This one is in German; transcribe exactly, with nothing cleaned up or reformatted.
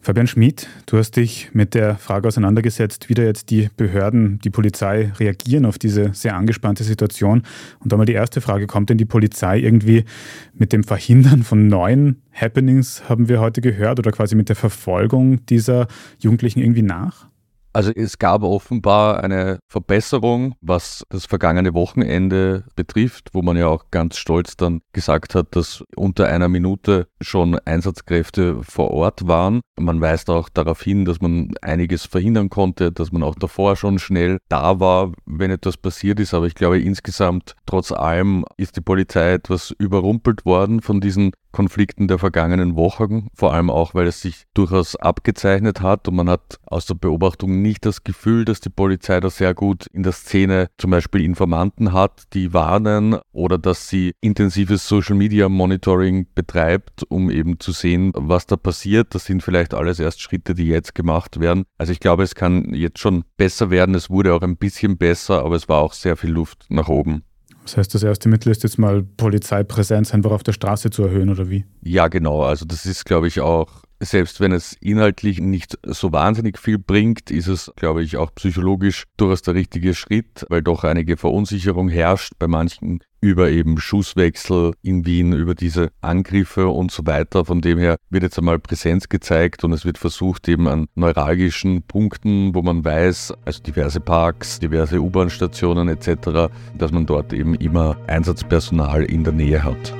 Fabian Schmid, du hast dich mit der Frage auseinandergesetzt, wie da jetzt die Behörden, die Polizei reagieren auf diese sehr angespannte Situation. Und da mal die erste Frage, kommt denn die Polizei irgendwie mit dem Verhindern von neuen Happenings, haben wir heute gehört, oder quasi mit der Verfolgung dieser Jugendlichen irgendwie nach? Also es gab offenbar eine Verbesserung, was das vergangene Wochenende betrifft, wo man ja auch ganz stolz dann gesagt hat, dass unter einer Minute schon Einsatzkräfte vor Ort waren. Man weist auch darauf hin, dass man einiges verhindern konnte, dass man auch davor schon schnell da war, wenn etwas passiert ist. Aber ich glaube, insgesamt, trotz allem, ist die Polizei etwas überrumpelt worden von diesen Konflikten der vergangenen Wochen, vor allem auch, weil es sich durchaus abgezeichnet hat und man hat aus der Beobachtung nicht das Gefühl, dass die Polizei da sehr gut in der Szene zum Beispiel Informanten hat, die warnen, oder dass sie intensives Social-Media-Monitoring betreibt, um eben zu sehen, was da passiert. Das sind vielleicht alles erst Schritte, die jetzt gemacht werden. Also ich glaube, es kann jetzt schon besser werden. Es wurde auch ein bisschen besser, aber es war auch sehr viel Luft nach oben. Das heißt, das erste Mittel ist jetzt mal Polizeipräsenz einfach auf der Straße zu erhöhen, oder wie? Ja, genau. Also das ist, glaube ich, auch, selbst wenn es inhaltlich nicht so wahnsinnig viel bringt, ist es, glaube ich, auch psychologisch durchaus der richtige Schritt, weil doch einige Verunsicherung herrscht bei manchen über eben Schusswechsel in Wien, über diese Angriffe und so weiter. Von dem her wird jetzt einmal Präsenz gezeigt und es wird versucht, eben an neuralgischen Punkten, wo man weiß, also diverse Parks, diverse U-Bahn-Stationen et cetera, dass man dort eben immer Einsatzpersonal in der Nähe hat.